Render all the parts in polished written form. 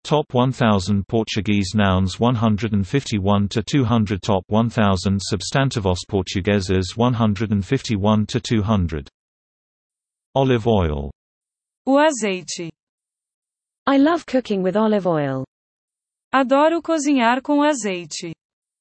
Top 1000 Portuguese nouns 151 to 200. Top 1000 substantivos portugueses 151 to 200. Olive oil. O azeite. I love cooking with olive oil. Adoro cozinhar com azeite.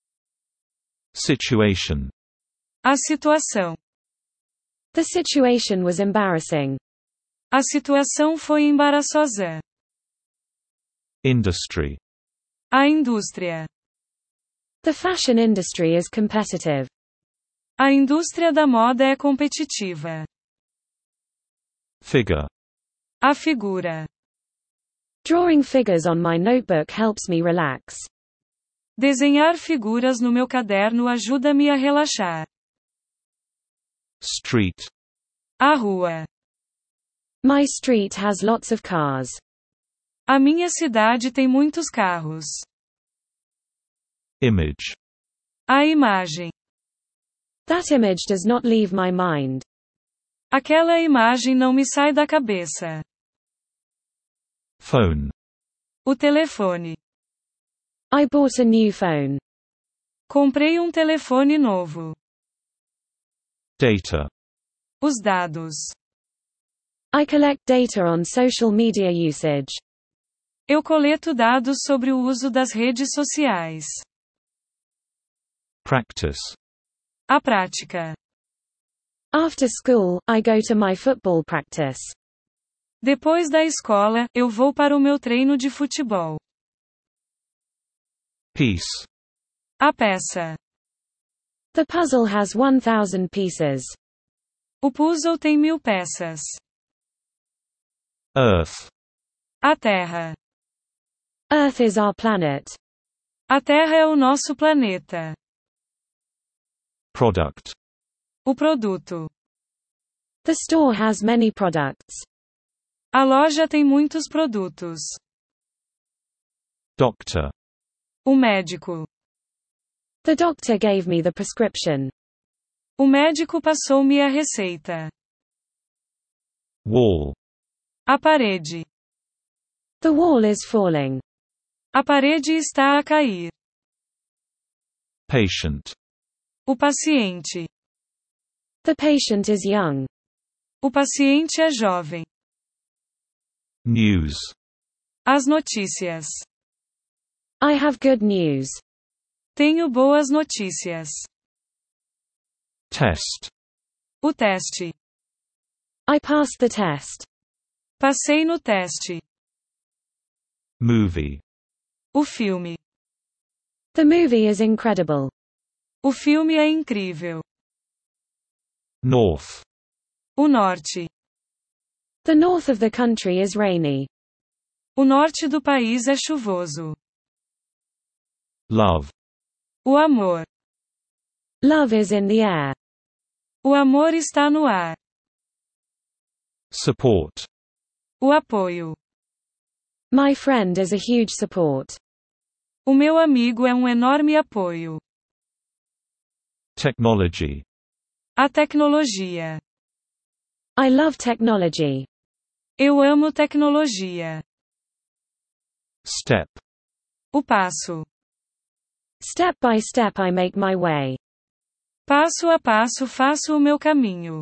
Situation. A situação. The situation was embarrassing. A situação foi embaraçosa. Industry. A indústria. The fashion industry is competitive. A indústria da moda é competitiva. Figure. A figura. Drawing figures on my notebook helps me relax. Desenhar figuras no meu caderno ajuda-me a relaxar. Street. A rua. My street has lots of cars. A minha cidade tem muitos carros. Image. A imagem. That image does not leave my mind. Aquela imagem não me sai da cabeça. Phone. O telefone. I bought a new phone. Comprei um telefone novo. Data. Os dados. I collect data on social media usage. Eu coleto dados sobre o uso das redes sociais. Practice. A prática. After school, I go to my football practice. Depois da escola, eu vou para o meu treino de futebol. Piece. A peça. The puzzle has 1,000 pieces. O puzzle tem 1000 peças. Earth. A Terra. Earth is our planet. A Terra é o nosso planeta. Product. O produto. The store has many products. A loja tem muitos produtos. Doctor. O médico. The doctor gave me the prescription. O médico passou-me a receita. Wall. A parede. The wall is falling. A parede está a cair. Patient. O paciente. The patient is young. O paciente é jovem. News. As notícias. I have good news. Tenho boas notícias. Test. O teste. I passed the test. Passei no teste. Movie. O filme. The movie is incredible. O filme é incrível. North. O norte. The north of the country is rainy. O norte do país é chuvoso. Love. O amor. Love is in the air. O amor está no ar. Support. O apoio. My friend is a huge support. O meu amigo é um enorme apoio. Technology. A tecnologia. I love technology. Eu amo tecnologia. Step. O passo. Step by step I make my way. Passo a passo faço o meu caminho.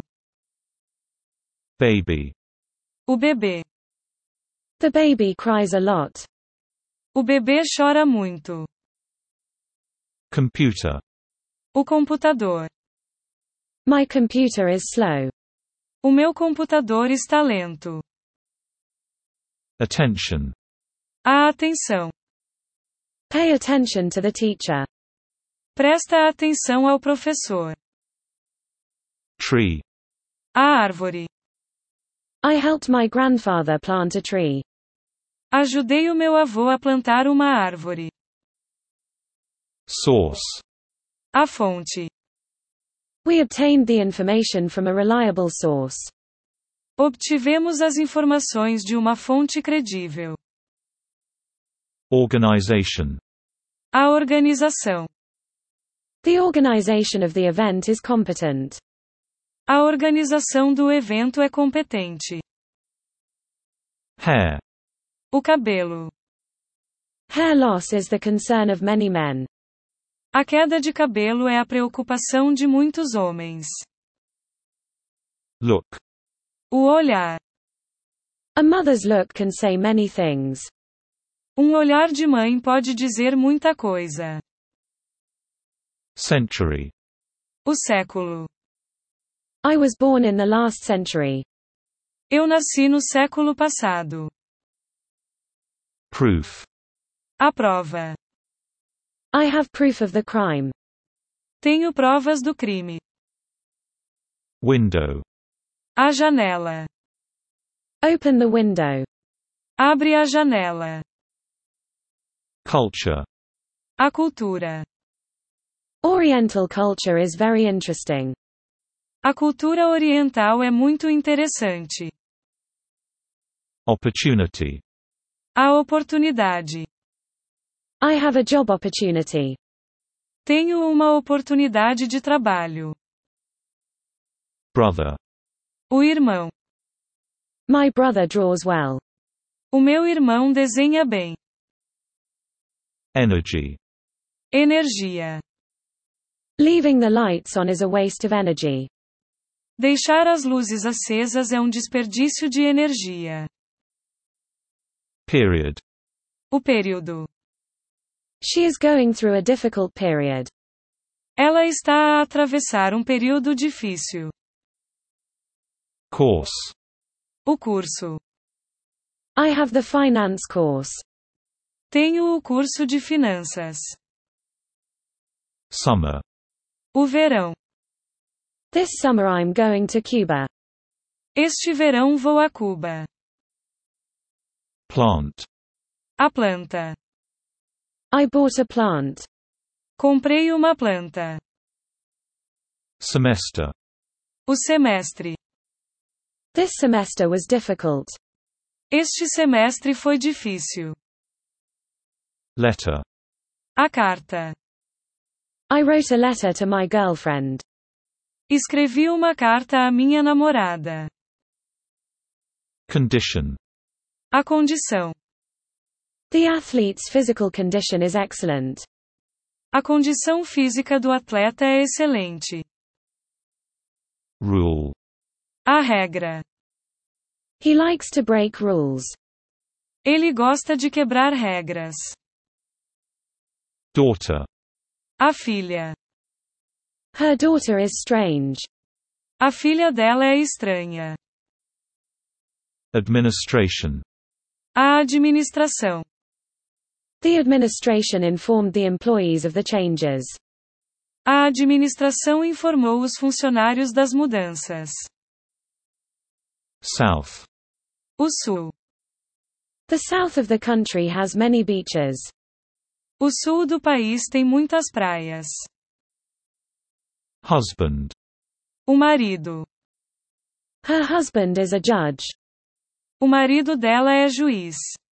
Baby. O bebê. The baby cries a lot. O bebê chora muito. Computer. O computador. My computer is slow. O meu computador está lento. Attention. A atenção. Pay attention to the teacher. Presta atenção ao professor. Tree. A árvore. I helped my grandfather plant a tree. Ajudei o meu avô a plantar uma árvore. Source. A fonte. We obtained the information from a reliable source. Obtivemos as informações de uma fonte credível. Organization. A organização. The organization of the event is competent. A organização do evento é competente. Hair. O cabelo. Hair loss is the concern of many men. A queda de cabelo é a preocupação de muitos homens. Look. O olhar. A mother's look can say many things. Olhar de mãe pode dizer muita coisa. Century. O século. I was born in the last century. Eu nasci no século passado. Proof. A prova. I have proof of the crime. Tenho provas do crime. Window. A janela. Open the window. Abre a janela. Culture. A cultura. Oriental culture is very interesting. A cultura oriental é muito interessante. Opportunity. A oportunidade. I have a job opportunity. Tenho uma oportunidade de trabalho. Brother. O irmão. My brother draws well. O meu irmão desenha bem. Energy. Energia. Leaving the lights on is a waste of energy. Deixar as luzes acesas é um desperdício de energia. Period. O período. She is going through a difficult period. Ela está a atravessar um período difícil. Course. O curso. I have the finance course. Tenho o curso de finanças. Summer. O verão. This summer I'm going to Cuba. Este verão vou a Cuba. Plant. A planta. I bought a plant. Comprei uma planta. Semester. O semestre. This semester was difficult. Este semestre foi difícil. Letter. A carta. I wrote a letter to my girlfriend. Escrevi uma carta à minha namorada. Condition. A condição. The athlete's physical condition is excellent. A condição física do atleta é excelente. Rule. A regra. He likes to break rules. Ele gosta de quebrar regras. Daughter. A filha. Her daughter is strange. A filha dela é estranha. Administration. A administração. The administration informed the employees of the changes. A administração informou os funcionários das mudanças. South. O sul. The south of the country has many beaches. O sul do país tem muitas praias. Husband. O marido. Her husband is a judge. O marido dela é juiz.